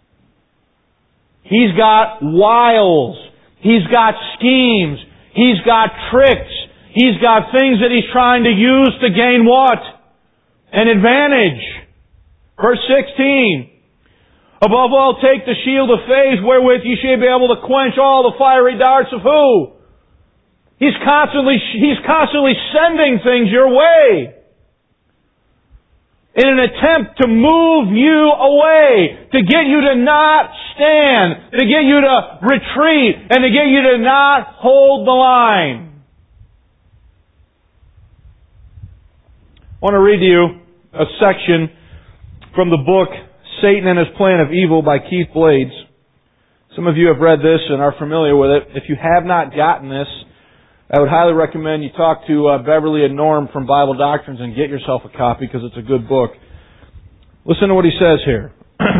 He's got wiles. He's got schemes. He's got tricks. He's got things that he's trying to use to gain what? An advantage. Verse sixteen. Above all, take the shield of faith wherewith you shall be able to quench all the fiery darts of who? He's constantly, he's constantly sending things your way in an attempt to move you away, to get you to not stand, to get you to retreat, and to get you to not hold the line. I want to read to you a section from the book Satan and His Plan of Evil by Keith Blades. Some of you have read this and are familiar with it. If you have not gotten this, I would highly recommend you talk to uh, Beverly and Norm from Bible Doctrines and get yourself a copy because it's a good book. Listen to what he says here.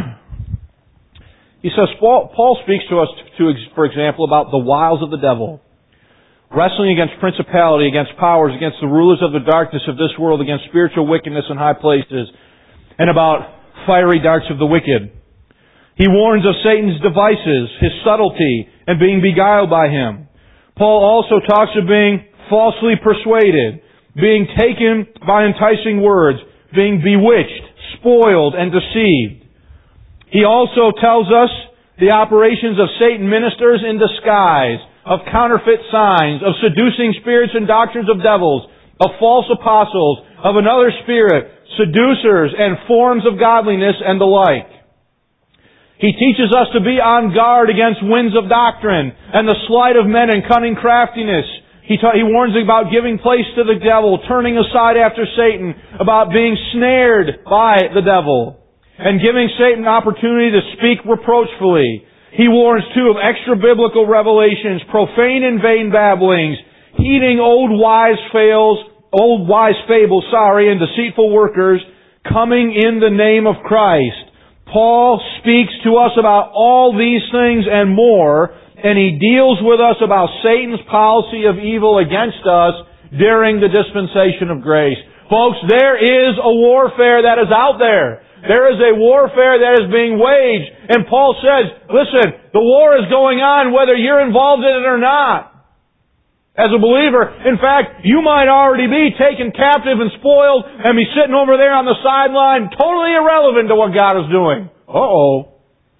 He says, Paul, Paul speaks to us, to, for example, about the wiles of the devil, wrestling against principality, against powers, against the rulers of the darkness of this world, against spiritual wickedness in high places, and about fiery darts of the wicked. He warns of Satan's devices, his subtlety, and being beguiled by him. Paul also talks of being falsely persuaded, being taken by enticing words, being bewitched, spoiled, and deceived. He also tells us the operations of Satan ministers in disguise, of counterfeit signs, of seducing spirits and doctrines of devils, of false apostles, of another spirit, seducers, and forms of godliness, and the like. He teaches us to be on guard against winds of doctrine and the sleight of men and cunning craftiness. He, ta- he warns about giving place to the devil, turning aside after Satan, about being snared by the devil, and giving Satan an opportunity to speak reproachfully. He warns, too, of extra-biblical revelations, profane and vain babblings, heeding old wise fails, old wise fables, sorry, and deceitful workers, coming in the name of Christ. Paul speaks to us about all these things and more, and he deals with us about Satan's policy of evil against us during the dispensation of grace. Folks, there is a warfare that is out there. There is a warfare that is being waged. And Paul says, listen, the war is going on whether you're involved in it or not. As a believer, in fact, you might already be taken captive and spoiled and be sitting over there on the sideline, totally irrelevant to what God is doing. Uh-oh.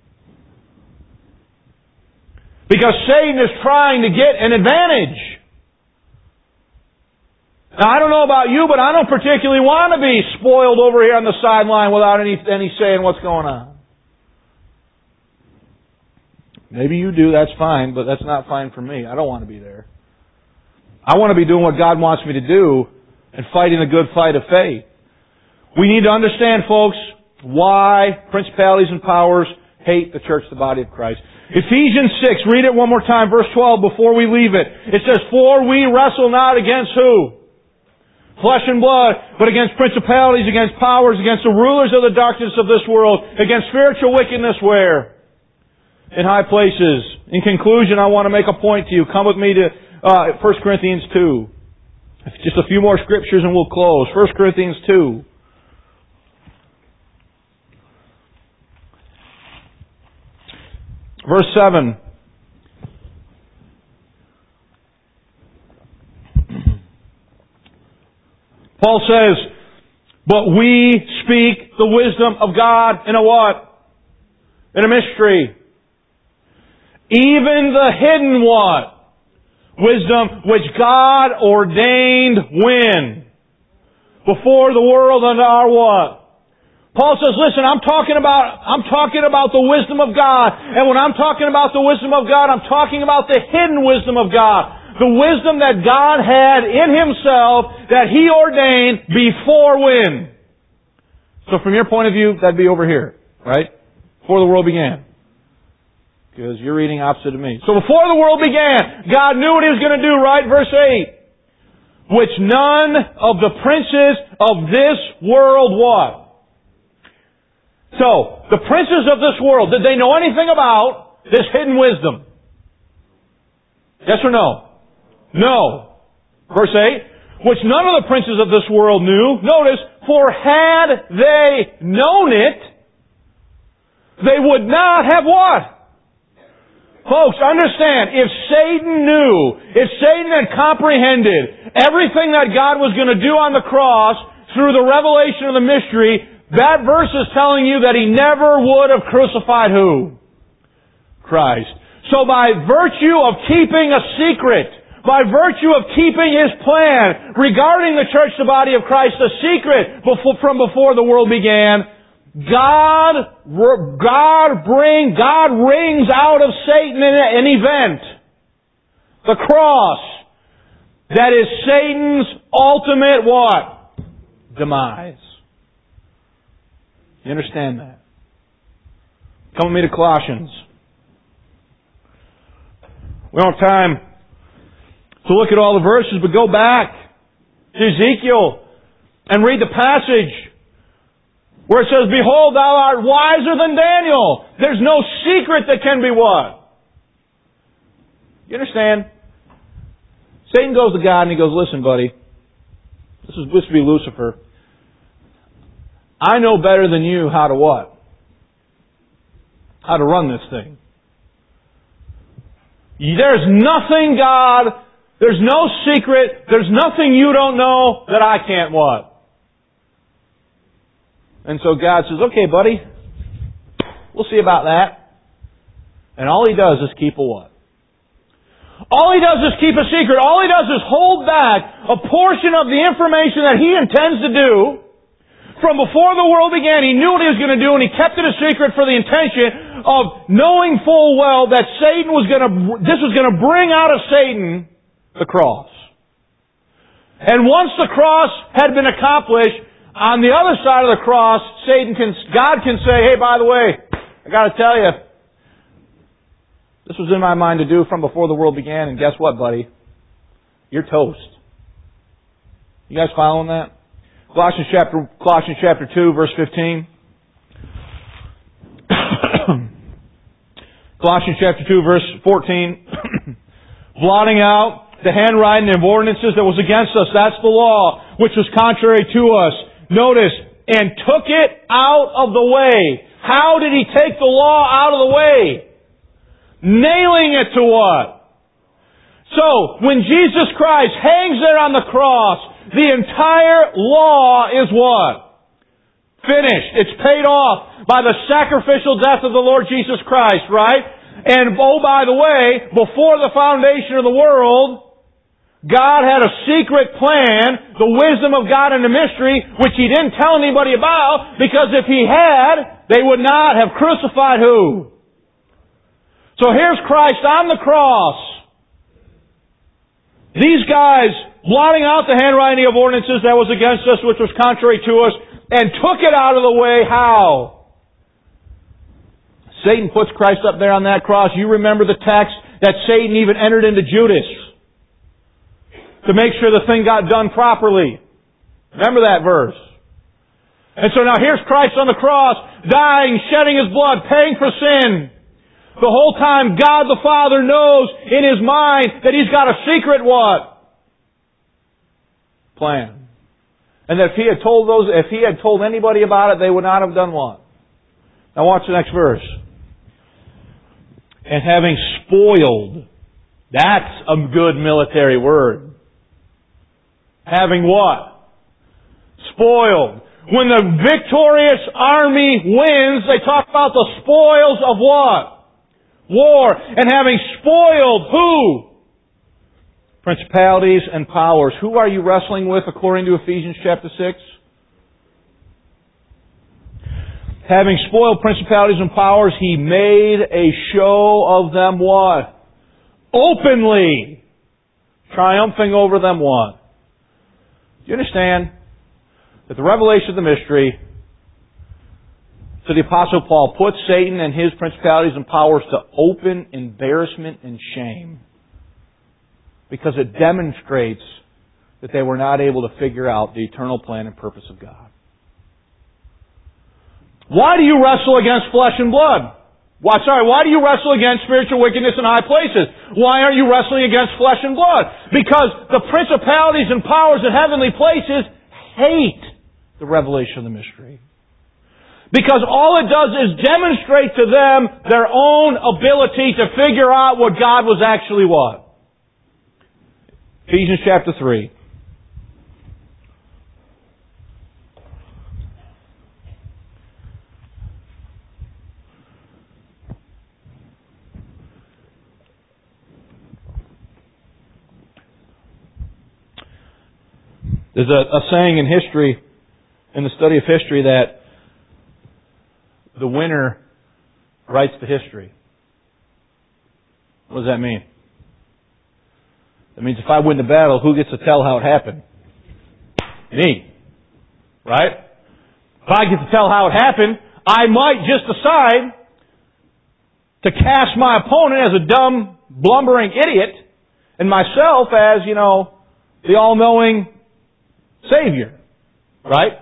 Because Satan is trying to get an advantage. Now, I don't know about you, but I don't particularly want to be spoiled over here on the sideline without any, any say in what's going on. Maybe you do, that's fine, but that's not fine for me. I don't want to be there. I want to be doing what God wants me to do and fighting the good fight of faith. We need to understand, folks, why principalities and powers hate the church, the body of Christ. Ephesians six, read it one more time, verse twelve, before we leave it. It says, "For we wrestle not against" who? Flesh and blood, but against principalities, against powers, against the rulers of the darkness of this world, against spiritual wickedness where? In high places. In conclusion, I want to make a point to you. Come with me to uh, First Corinthians two. Just a few more scriptures and we'll close. First Corinthians two. Verse seven. Paul says, "But we speak the wisdom of God in a what? In a mystery. Even the hidden what? Wisdom which God ordained when? Before the world unto our what?" Paul says, listen, I'm talking about, I'm talking about the wisdom of God. And when I'm talking about the wisdom of God, I'm talking about the hidden wisdom of God. The wisdom that God had in Himself that He ordained before when? So from your point of view, that'd be over here, right? Before the world began. Because you're reading opposite of me. So before the world began, God knew what He was going to do, right? Verse eight. "Which none of the princes of this world" what? So, the princes of this world, did they know anything about this hidden wisdom? Yes or no? No. Verse eight. "Which none of the princes of this world knew." Notice, "For had they known it, they would not have" what? Folks, understand, if Satan knew, if Satan had comprehended everything that God was going to do on the cross through the revelation of the mystery, that verse is telling you that He never would have crucified who? Christ. So by virtue of keeping a secret, by virtue of keeping His plan regarding the church, the body of Christ, a secret before, from before the world began, God, God bring, God wrings out of Satan an event. The cross. That is Satan's ultimate what? Demise. You understand that? Come with me to Colossians. We don't have time to look at all the verses, but go back to Ezekiel and read the passage where it says, "Behold, thou art wiser than Daniel." There's no secret that can be what? You understand? Satan goes to God and he goes, "Listen, buddy, this is supposed to be Lucifer. I know better than you how to what? How to run this thing. There's nothing, God, There's no secret. There's nothing you don't know that I can't what? And so God says, okay, buddy, we'll see about that. And all He does is keep a what? All He does is keep a secret. All He does is hold back a portion of the information that He intends to do. From before the world began, He knew what He was going to do, and He kept it a secret for the intention of knowing full well that Satan was going to, this was going to bring out of Satan the cross. And once the cross had been accomplished, on the other side of the cross, Satan can, God can say, hey, by the way, I got to tell you, this was in my mind to do from before the world began, and guess what, buddy? You're toast. You guys following that? Colossians chapter, Colossians chapter two, verse fifteen. Colossians chapter two, verse fourteen. Blotting out the handwriting of ordinances that was against us. That's the law, which was contrary to us. Notice, and took it out of the way. How did He take the law out of the way? Nailing it to what? So, when Jesus Christ hangs there on the cross, the entire law is what? Finished. It's paid off by the sacrificial death of the Lord Jesus Christ, right? And oh, by the way, before the foundation of the world, God had a secret plan, the wisdom of God in the mystery, which He didn't tell anybody about, because if He had, they would not have crucified who? So here's Christ on the cross. These guys blotting out the handwriting of ordinances that was against us, which was contrary to us, and took it out of the way. How? Satan puts Christ up there on that cross. You remember the text that Satan even entered into Judas to make sure the thing got done properly. Remember that verse. And so now here's Christ on the cross, dying, shedding His blood, paying for sin. The whole time God the Father knows in His mind that He's got a secret what? Plan. And that if He had told those, if He had told anybody about it, they would not have done what? Now watch the next verse. And having spoiled, that's a good military word. Having what? Spoiled. When the victorious army wins, they talk about the spoils of what? War. And having spoiled who? Principalities and powers. Who are you wrestling with according to Ephesians chapter six? Having spoiled principalities and powers, He made a show of them what? Openly. Triumphing over them what? Do you understand that the revelation of the mystery to the Apostle Paul puts Satan and his principalities and powers to open embarrassment and shame? Because it demonstrates that they were not able to figure out the eternal plan and purpose of God. Why do you wrestle against flesh and blood? Why, sorry, why do you wrestle against spiritual wickedness in high places? Why aren't you wrestling against flesh and blood? Because the principalities and powers in heavenly places hate the revelation of the mystery. Because all it does is demonstrate to them their own ability to figure out what God was actually what? Ephesians chapter three. There's a, a saying in history, in the study of history, that the winner writes the history. What does that mean? That means if I win the battle, who gets to tell how it happened? Me. Right? If I get to tell how it happened, I might just decide to cast my opponent as a dumb, blumbering idiot, and myself as, you know, the all-knowing Savior. Right?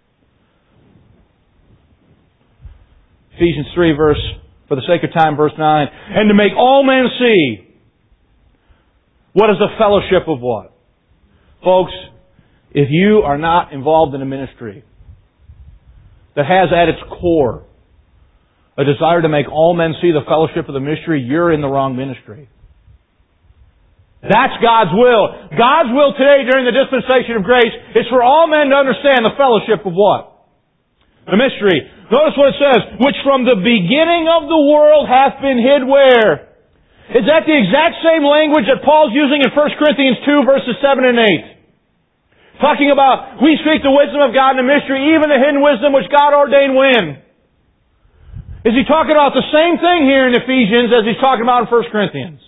Ephesians three, verse, for the sake of time, verse nine. And to make all men see what is the fellowship of what? Folks, if you are not involved in a ministry that has at its core a desire to make all men see the fellowship of the mystery, you're in the wrong ministry. That's God's will. God's will today during the dispensation of grace is for all men to understand the fellowship of what? The mystery. Notice what it says, which from the beginning of the world hath been hid where? Is that the exact same language that Paul's using in First Corinthians two verses seven and eight? Talking about, we speak the wisdom of God in the mystery, even the hidden wisdom which God ordained when? Is he talking about the same thing here in Ephesians as he's talking about in First Corinthians?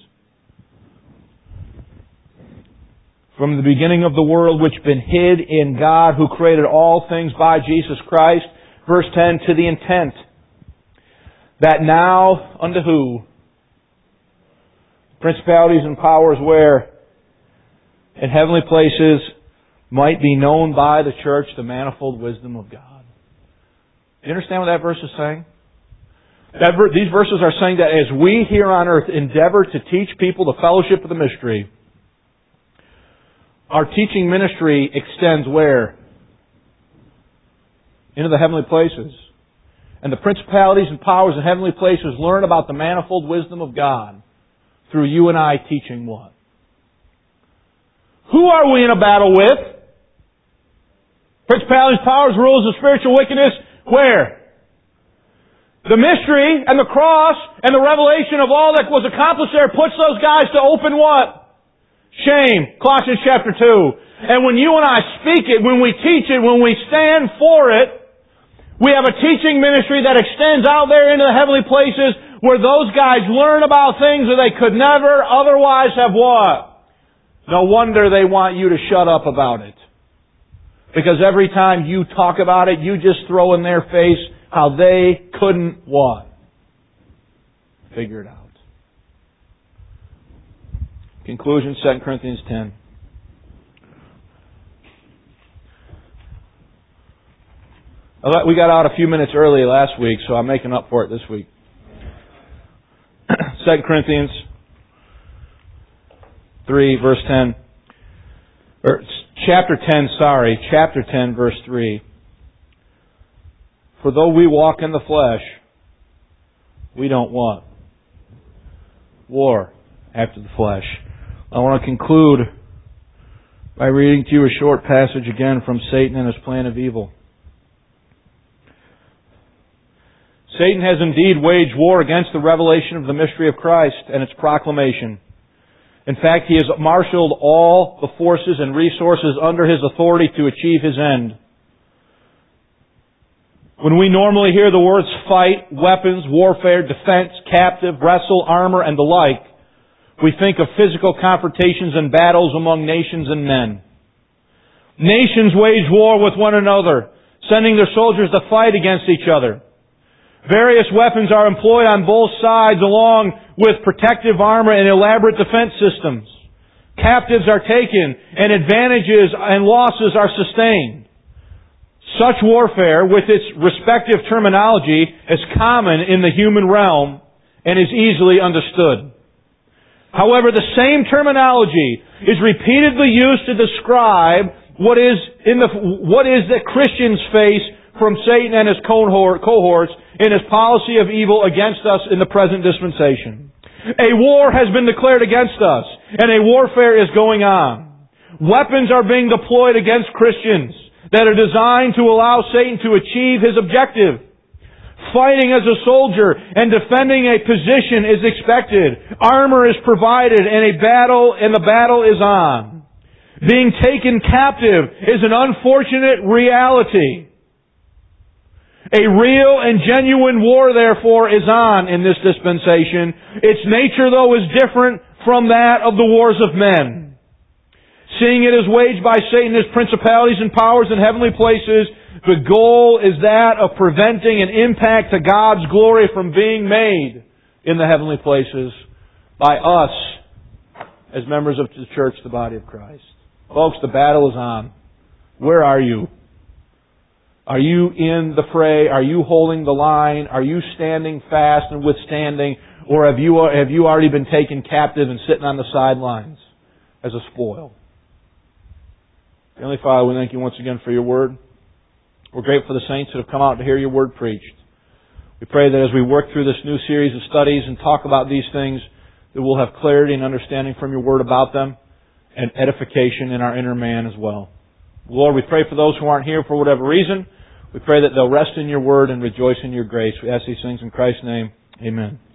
From the beginning of the world which been hid in God who created all things by Jesus Christ. Verse ten, to the intent that now unto who? Principalities and powers where? In heavenly places might be known by the church the manifold wisdom of God. Do you understand what that verse is saying? That ver- these verses are saying that as we here on earth endeavor to teach people the fellowship of the mystery, our teaching ministry extends where? Into the heavenly places. And the principalities and powers in heavenly places learn about the manifold wisdom of God through you and I teaching what? Who are we in a battle with? Principalities, powers, rules of spiritual wickedness. Where? The mystery and the cross and the revelation of all that was accomplished there puts those guys to open what? Shame. Colossians chapter two. And when you and I speak it, when we teach it, when we stand for it, we have a teaching ministry that extends out there into the heavenly places where those guys learn about things that they could never otherwise have what? No wonder they want you to shut up about it. Because every time you talk about it, you just throw in their face how they couldn't what? Figure it out. Conclusion, Second Corinthians ten. We got out a few minutes early last week, so I'm making up for it this week. Second Corinthians three, verse ten. Or chapter ten, sorry, chapter ten, verse three. For though we walk in the flesh, we don't what? War after the flesh. I want to conclude by reading to you a short passage again from Satan and his plan of evil. Satan has indeed waged war against the revelation of the mystery of Christ and its proclamation. In fact, he has marshaled all the forces and resources under his authority to achieve his end. When we normally hear the words fight, weapons, warfare, defense, captive, wrestle, armor, and the like, we think of physical confrontations and battles among nations and men. Nations wage war with one another, sending their soldiers to fight against each other. Various weapons are employed on both sides along with protective armor and elaborate defense systems. Captives are taken and advantages and losses are sustained. Such warfare, with its respective terminology, is common in the human realm and is easily understood. However, the same terminology is repeatedly used to describe what is in the what is that Christians face from Satan and his cohorts in his policy of evil against us in the present dispensation. A war has been declared against us, and a warfare is going on. Weapons are being deployed against Christians that are designed to allow Satan to achieve his objective. Fighting as a soldier and defending a position is expected. Armor is provided and a battle and the battle is on. Being taken captive is an unfortunate reality. A real and genuine war, therefore, is on in this dispensation. Its nature, though, is different from that of the wars of men. Seeing it is waged by Satan, his principalities and powers in heavenly places, the goal is that of preventing an impact to God's glory from being made in the heavenly places by us as members of the church, the body of Christ. Folks, the battle is on. Where are you? Are you in the fray? Are you holding the line? Are you standing fast and withstanding? Or have you, have you already been taken captive and sitting on the sidelines as a spoil? Heavenly Father, we thank you once again for your word. We're grateful for the saints that have come out to hear your word preached. We pray that as we work through this new series of studies and talk about these things, that we'll have clarity and understanding from your Word about them, and edification in our inner man as well. Lord, we pray for those who aren't here for whatever reason. We pray that they'll rest in your Word and rejoice in your grace. We ask these things in Christ's name. Amen.